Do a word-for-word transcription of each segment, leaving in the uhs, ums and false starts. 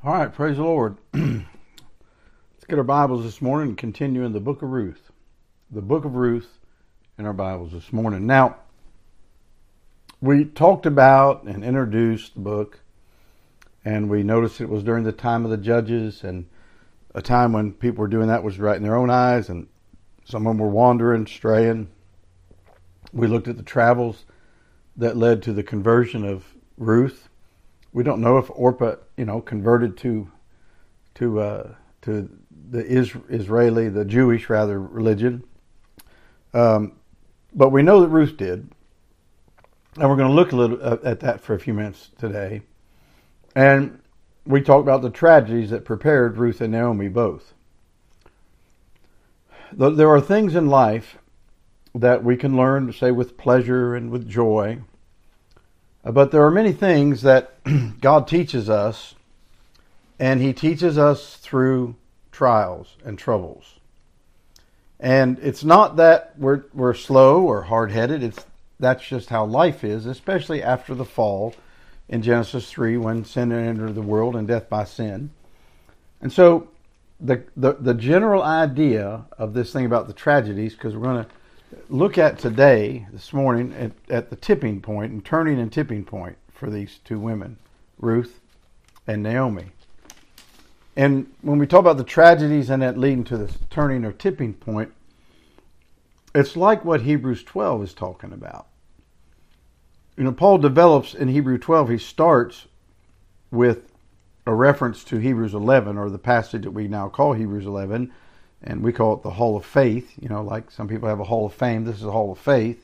All right, praise the Lord. Let's get our Bibles this morning and continue in the book of Ruth. The book of Ruth in our Bibles this morning. Now, we talked about and introduced the book, and we noticed it was during the time of the judges, and a time when people were doing that was right in their own eyes, and some of them were wandering, straying. We looked at the travels that led to the conversion of Ruth. We don't know if Orpah, you know, converted to to uh, to the Israeli, the Jewish rather, religion. Um, but we know that Ruth did, and we're going to look a little at that for a few minutes today. And we talked about the tragedies that prepared Ruth and Naomi both. There are things in life that we can learn to say with pleasure and with joy. But there are many things that God teaches us, and He teaches us through trials and troubles. And it's not that we're we're slow or hard-headed. It's that's just how life is, especially after the fall in Genesis three, when sin entered the world and death by sin. And so the the, the general idea of this thing about the tragedies, because we're going to look at today, this morning, at, at the tipping point and turning and tipping point for these two women, Ruth and Naomi. And when we talk about the tragedies and that leading to the turning or tipping point, it's like what Hebrews twelve is talking about. You know, Paul develops in Hebrews twelve, he starts with a reference to Hebrews eleven, or the passage that we now call Hebrews eleven, and we call it the Hall of Faith. You know, like some people have a Hall of Fame. This is a Hall of Faith.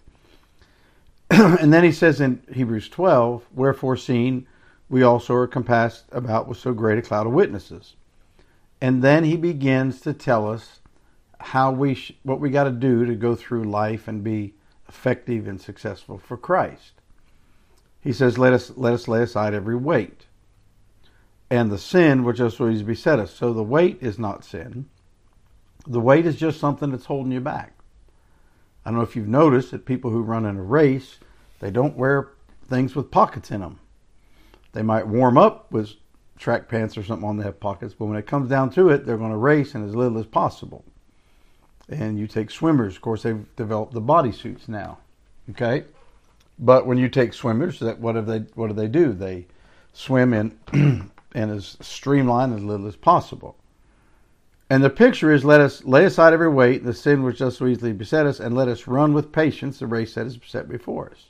And then he says in Hebrews twelve, wherefore seeing we also are compassed about with so great a cloud of witnesses. And then he begins to tell us how we sh- what we got to do to go through life and be effective and successful for Christ. He says, let us let us lay aside every weight and the sin which does so easily beset us. So the weight is not sin. The weight is just something that's holding you back. I don't know if you've noticed that people who run in a race, they don't wear things with pockets in them. They might warm up with track pants or something on that have pockets, but when it comes down to it, they're going to race in as little as possible. And you take swimmers, of course, they've developed the bodysuits now. Okay? But when you take swimmers, that what have they what do they do? They swim in in as streamlined as little as possible. And the picture is, let us lay aside every weight, the sin which does so easily beset us, and let us run with patience the race that is set before us.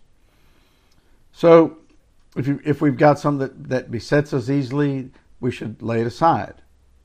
So, if you, if we've got something that, that besets us easily, we should lay it aside.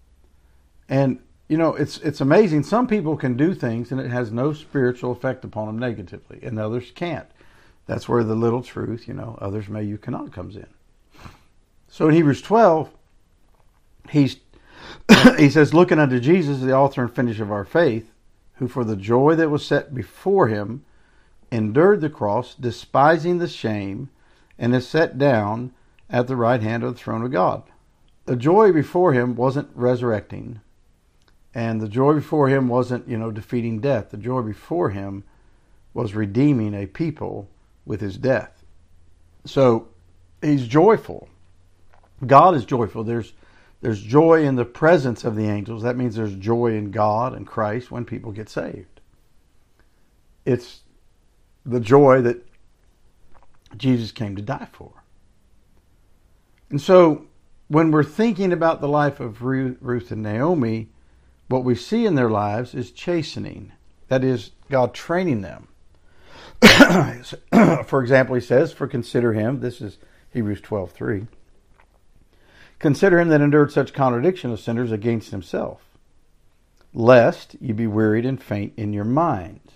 And, you know, it's it's amazing. Some people can do things and it has no spiritual effect upon them negatively, and others can't. That's where the little truth, you know, others may, you cannot, comes in. So in Hebrews twelve, he's he says, looking unto Jesus, the author and finisher of our faith, who for the joy that was set before him endured the cross, despising the shame, and is set down at the right hand of the throne of God. The joy before him wasn't resurrecting, and the joy before him wasn't, you know, defeating death. The joy before him was redeeming a people with his death. So he's joyful. God is joyful. There's There's joy in the presence of the angels. That means there's joy in God and Christ when people get saved. It's the joy that Jesus came to die for. And so when we're thinking about the life of Ruth and Naomi, what we see in their lives is chastening. That is, God training them. For example, he says, for consider him, this is Hebrews twelve three. Consider him that endured such contradiction of sinners against himself, lest you be wearied and faint in your minds.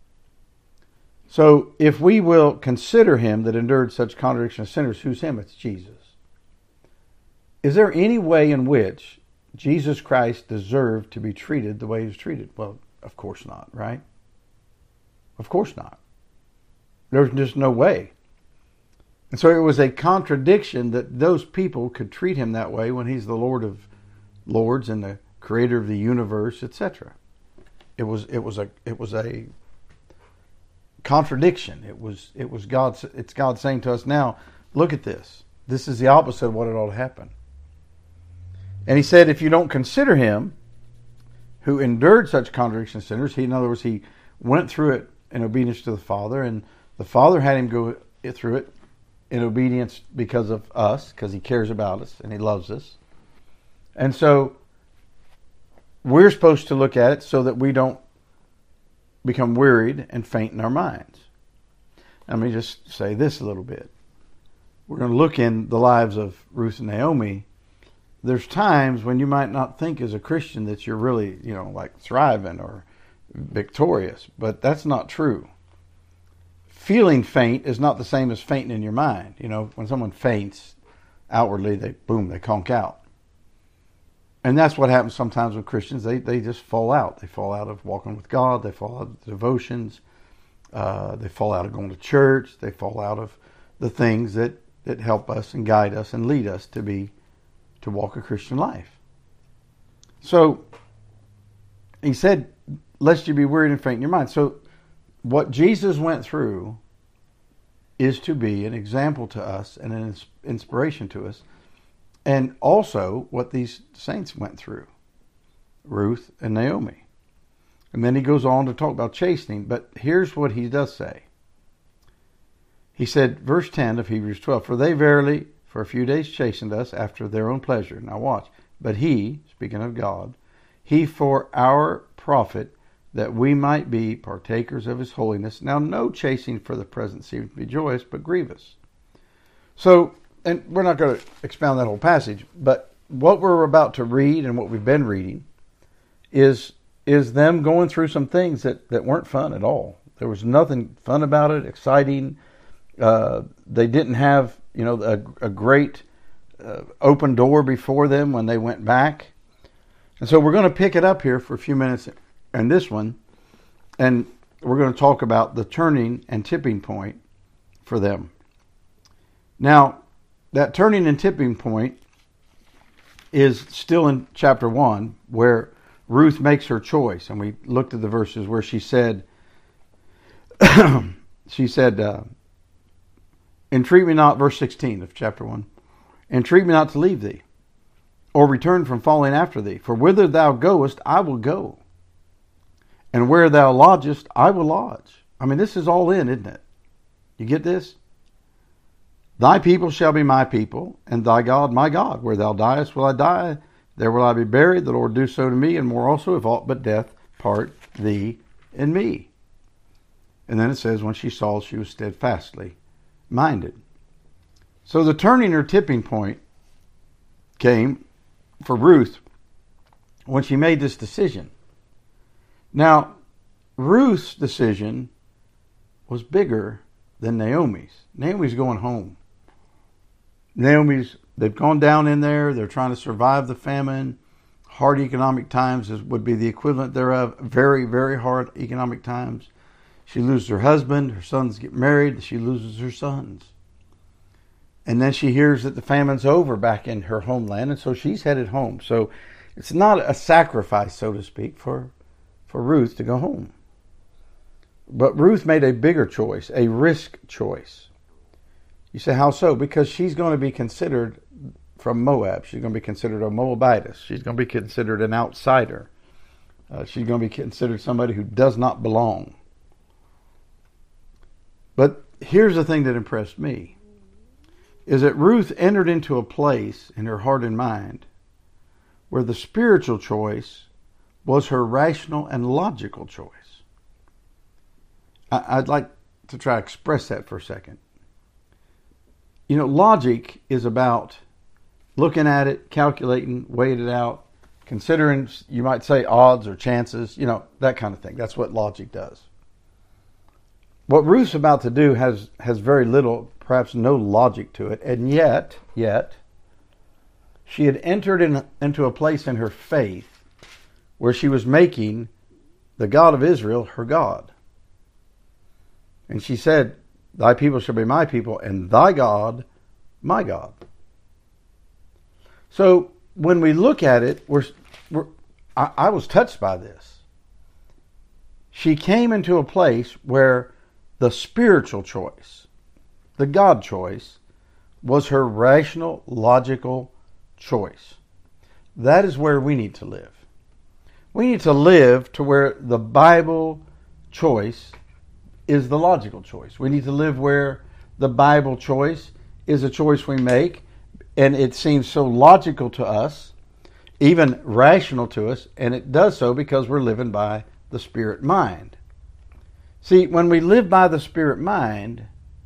So if we will consider him that endured such contradiction of sinners, who's him? It's Jesus. Is there any way in which Jesus Christ deserved to be treated the way he was treated? Well, of course not, right? Of course not. There's just no way. And so it was a contradiction that those people could treat him that way when he's the Lord of Lords and the creator of the universe, et cetera. It was it was a it was a contradiction. It was it was God. It's God saying to us now, look at this. This is the opposite of what it ought to happen. And he said, if you don't consider him who endured such contradiction of sinners, he, in other words, he went through it in obedience to the Father, and the Father had him go through it in obedience because of us, because he cares about us and he loves us. And so we're supposed to look at it so that we don't become wearied and faint in our minds. Let me just say this a little bit. We're going to look in the lives of Ruth and Naomi. There's times when you might not think as a Christian that you're really, you know, like thriving or victorious, but that's not true. Feeling faint is not the same as fainting in your mind. You know, when someone faints outwardly, they boom, they conk out. And that's what happens sometimes with Christians. They they just fall out. They fall out of walking with God. They fall out of devotions. Uh, they fall out of going to church. They fall out of the things that, that help us and guide us and lead us to be to walk a Christian life. So he said, lest you be wearied and faint in your mind. So what Jesus went through is to be an example to us and an inspiration to us. And also what these saints went through, Ruth and Naomi. And then he goes on to talk about chastening. But here's what he does say. He said, verse ten of Hebrews twelve, for they verily for a few days chastened us after their own pleasure. Now watch. But he, speaking of God, he for our profit, that we might be partakers of his holiness. Now no chastening for the present seems to be joyous, but grievous. So, and we're not going to expound that whole passage, but what we're about to read and what we've been reading is is them going through some things that, that weren't fun at all. There was nothing fun about it, exciting. Uh, they didn't have, you know, a, a great uh, open door before them when they went back. And so we're going to pick it up here for a few minutes in this one, and we're going to talk about the turning and tipping point for them. Now, that turning and tipping point is still in chapter one, where Ruth makes her choice. And we looked at the verses where she said, she said, uh, entreat me not, verse sixteen of chapter one, entreat me not to leave thee, or return from following after thee. For whither thou goest, I will go. And where thou lodgest, I will lodge. I mean, this is all in, isn't it? You get this? Thy people shall be my people, and thy God my God. Where thou diest will I die, there will I be buried. The Lord do so to me, and more also, if aught but death part thee and me. And then it says, when she saw, she was steadfastly minded. So the turning or tipping point came for Ruth when she made this decision. Now, Ruth's decision was bigger than Naomi's. Naomi's going home. Naomi's, they've gone down in there. They're trying to survive the famine. Hard economic times is, would be the equivalent thereof. Very, very hard economic times. She loses her husband. Her sons get married. She loses her sons. And then she hears that the famine's over back in her homeland, and so she's headed home. So it's not a sacrifice, so to speak, for for Ruth to go home. But Ruth made a bigger choice, a risk choice. You say, how so? Because she's going to be considered from Moab. She's going to be considered a Moabitess. She's going to be considered an outsider. Uh, she's going to be considered somebody who does not belong. But here's the thing that impressed me, is that Ruth entered into a place in her heart and mind where the spiritual choice was her rational and logical choice. I'd like to try to express that for a second. You know, logic is about looking at it, calculating, weighing it out, considering, you might say, odds or chances, you know, that kind of thing. That's what logic does. What Ruth's about to do has, has very little, perhaps no logic to it, and yet, yet, she had entered in, into a place in her faith where she was making the God of Israel her God. And she said, thy people shall be my people, and thy God my God. So when we look at it, we're, we're I, I was touched by this. She came into a place where the spiritual choice, the God choice, was her rational, logical choice. that is where we need to live. We need to live to where the Bible choice is the logical choice. We need to live where the Bible choice is a choice we make, and it seems so logical to us, even rational to us, and it does so because we're living by the Spirit mind. See, when we live by the Spirit mind,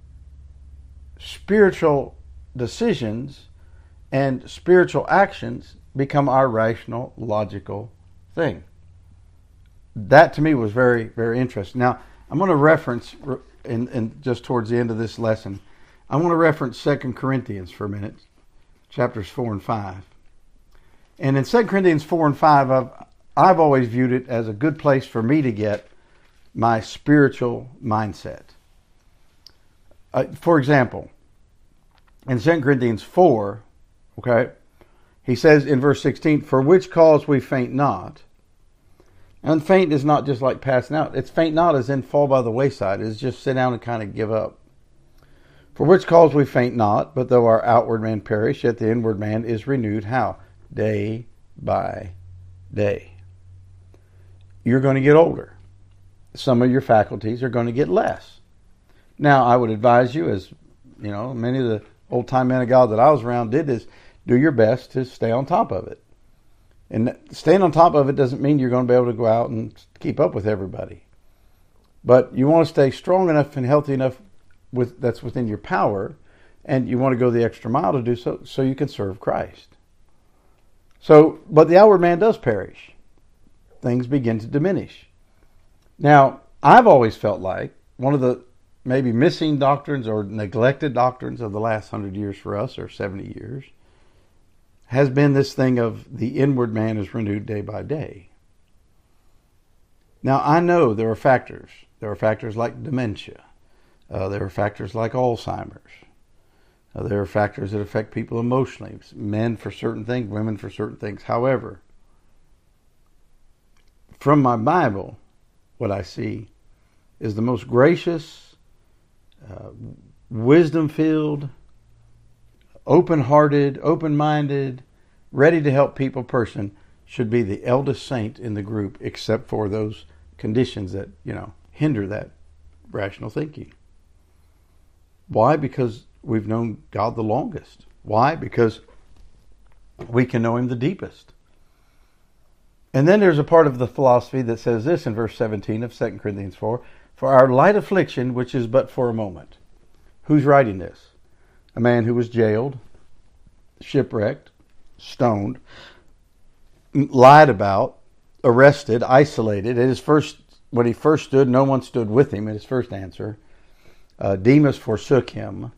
spiritual decisions and spiritual actions become our rational, logical thing. That to me was very, very interesting. Now, I'm going to reference, in, in just towards the end of this lesson, I want to reference Second Corinthians for a minute, chapters four and five. And in Second Corinthians four and five, I've, I've always viewed it as a good place for me to get my spiritual mindset. Uh, for example, in Second Corinthians four, okay, he says in verse sixteen, "For which cause we faint not." And faint is not just like passing out. It's faint not as in fall by the wayside. It's just sit down and kind of give up. "For which cause we faint not, but though our outward man perish, yet the inward man is renewed." How? Day by day. You're going to get older. Some of your faculties are going to get less. Now, I would advise you, as you know, many of the old-time men of God that I was around did, is do your best to stay on top of it. And staying on top of it doesn't mean you're going to be able to go out and keep up with everybody. But you want to stay strong enough and healthy enough with that's within your power, and you want to go the extra mile to do so, so you can serve Christ. So, but the outward man does perish. Things begin to diminish. Now, I've always felt like one of the maybe missing doctrines or neglected doctrines of the last hundred years for us, or seventy years, has been this thing of the inward man is renewed day by day. Now, I know there are factors. There are factors like dementia. Uh, there are factors like Alzheimer's. Uh, there are factors that affect people emotionally. Men for certain things, women for certain things. However, from my Bible, what I see is the most gracious, uh, wisdom-filled, open-hearted, open-minded, ready to help people person should be the eldest saint in the group, except for those conditions that, you know, hinder that rational thinking. Why? Because we've known God the longest. Why? Because we can know Him the deepest. And then there's a part of the philosophy that says this in verse seventeen of Second Corinthians four, "For our light affliction, which is but for a moment." Who's writing this? A man who was jailed, shipwrecked, stoned, lied about, arrested, isolated. At his first, when he first stood, no one stood with him at his first answer. Uh, Demas forsook him.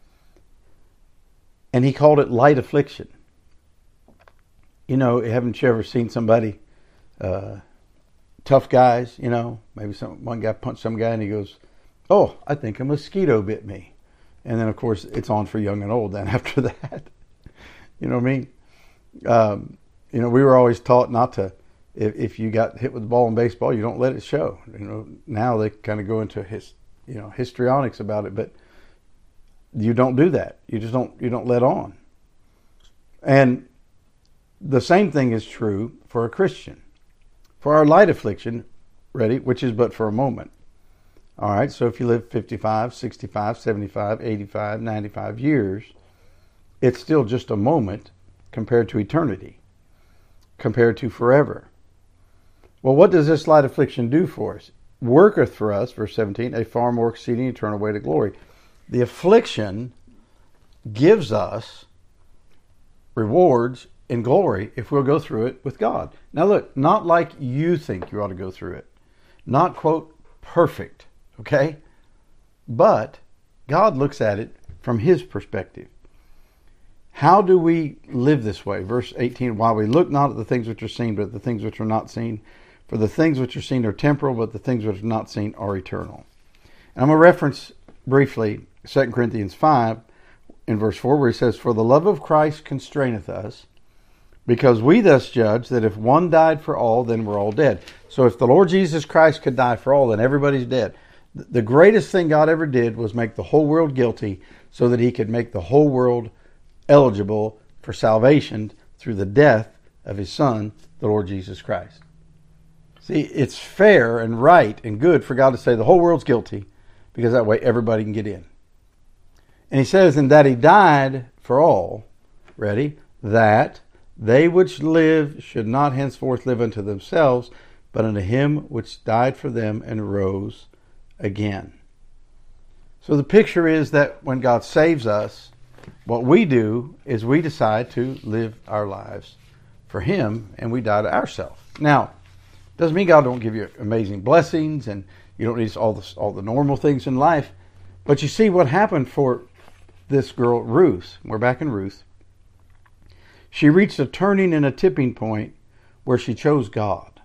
And he called it light affliction. You know, haven't you ever seen somebody, uh, tough guys, you know, maybe some one guy punched some guy and he goes, "Oh, I think a mosquito bit me." And then, of course, it's on for young and old then after that. You know what I mean? Um, you know, we were always taught not to, if, if you got hit with the ball in baseball, you don't let it show. You know, now they kind of go into his, you know, histrionics about it, but you don't do that. You just don't, you don't let on. And the same thing is true for a Christian. For our light affliction, ready, which is but for a moment. All right, so if you live fifty-five, sixty-five, seventy-five, eighty-five, ninety-five years, it's still just a moment compared to eternity, compared to forever. Well, what does this light affliction do for us? Worketh for us, verse seventeen, a far more exceeding eternal way to glory. The affliction gives us rewards in glory if we'll go through it with God. Now look, not like you think you ought to go through it. Not, quote, perfect, okay? But God looks at it from His perspective. How do we live this way? Verse eighteen, "While we look not at the things which are seen, but at the things which are not seen. For the things which are seen are temporal, but the things which are not seen are eternal." And I'm going to reference briefly Second Corinthians five in verse four, where he says, "For the love of Christ constraineth us, because we thus judge that if one died for all, then we're all dead." So if the Lord Jesus Christ could die for all, then everybody's dead. The greatest thing God ever did was make the whole world guilty so that He could make the whole world eligible for salvation through the death of his Son, the Lord Jesus Christ. See, it's fair and right and good for God to say the whole world's guilty, because that way everybody can get in. And he says, and that he died for all, ready, that they which live should not henceforth live unto themselves, but unto him which died for them and rose again. So the picture is that when God saves us, what we do is we decide to live our lives for him, and we die to ourselves. Now, doesn't mean God don't give you amazing blessings and you don't need all the, all the normal things in life. But you see what happened for this girl, Ruth. We're back in Ruth. She reached a turning and a tipping point where she chose God.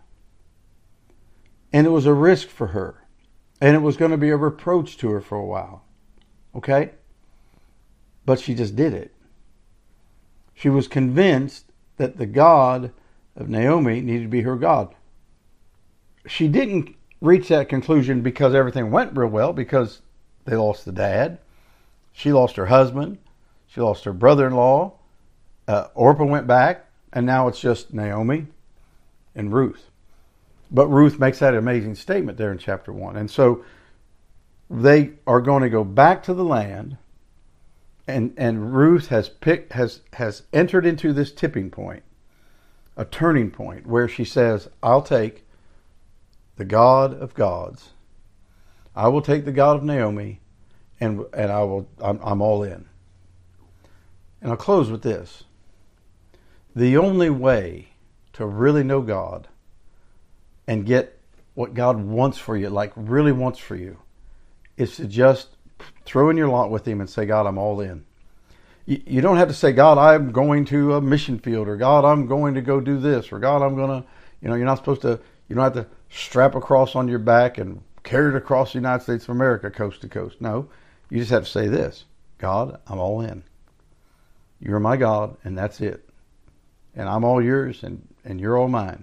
And it was a risk for her. And it was going to be a reproach to her for a while. Okay? But she just did it. She was convinced that the God of Naomi needed to be her God. She didn't reach that conclusion because everything went real well, because they lost the dad. She lost her husband. She lost her brother-in-law. Uh, Orpah went back, and now it's just Naomi and Ruth. But Ruth makes that amazing statement there in chapter one. And so they are going to go back to the land, and, and Ruth has picked, has, has entered into this tipping point, a turning point, where she says, I'll take the God of gods. I will take the God of Naomi, and and I will. I'm, I'm all in. And I'll close with this: the only way to really know God and get what God wants for you, like really wants for you, is to just throw in your lot with Him and say, God, I'm all in. You, you don't have to say, God, I'm going to a mission field, or God, I'm going to go do this, or God, I'm going to. You know, you're not supposed to. You don't have to strap a cross on your back and carry it across the United States of America coast to coast. No, you just have to say this: God, I'm all in. You're my God, and that's it. And I'm all yours, and, and you're all mine.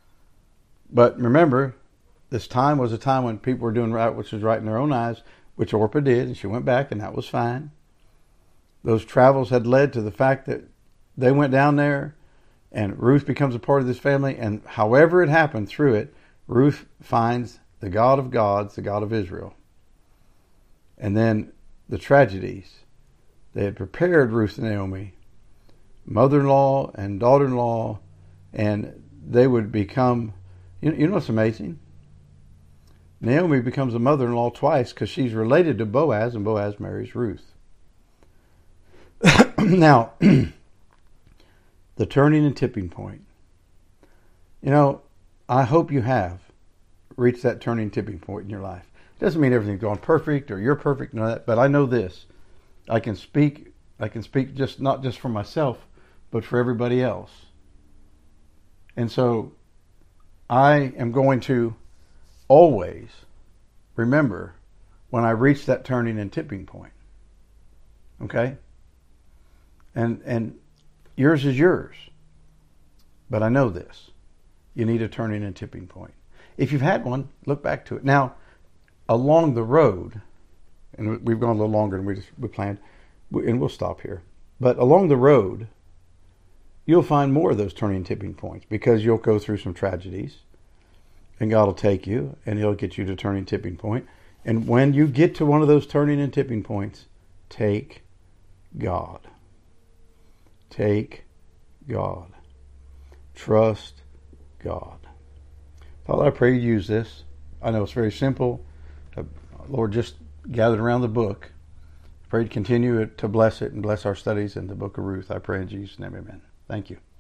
But remember, this time was a time when people were doing right, which was right in their own eyes, which Orpah did, and she went back, and that was fine. Those travels had led to the fact that they went down there, and Ruth becomes a part of this family, and however it happened through it, Ruth finds the God of gods, the God of Israel. And then the tragedies. They had prepared Ruth and Naomi, mother-in-law and daughter-in-law, and they would become, you know, you know what's amazing? Naomi becomes a mother-in-law twice because she's related to Boaz, and Boaz marries Ruth. Now, the turning and tipping point. You know, I hope you have reached that turning tipping point in your life. It doesn't mean everything's gone perfect or you're perfect, no, that, but I know this. I can speak, I can speak just not just for myself, but for everybody else. And so I am going to always remember when I reach that turning and tipping point. Okay? And and yours is yours. But I know this. You need a turning and tipping point. If you've had one, look back to it. Now, along the road, and we've gone a little longer than we just we planned, and we'll stop here. But along the road, you'll find more of those turning and tipping points, because you'll go through some tragedies, and God will take you, and He'll get you to turning tipping point. And when you get to one of those turning and tipping points, take God. Take God. Trust God. Father, I pray you use this. I know it's very simple. Uh, Lord, just gathered around the book. I pray to continue to bless it and bless our studies in the book of Ruth. I pray in Jesus' name, amen. Thank you.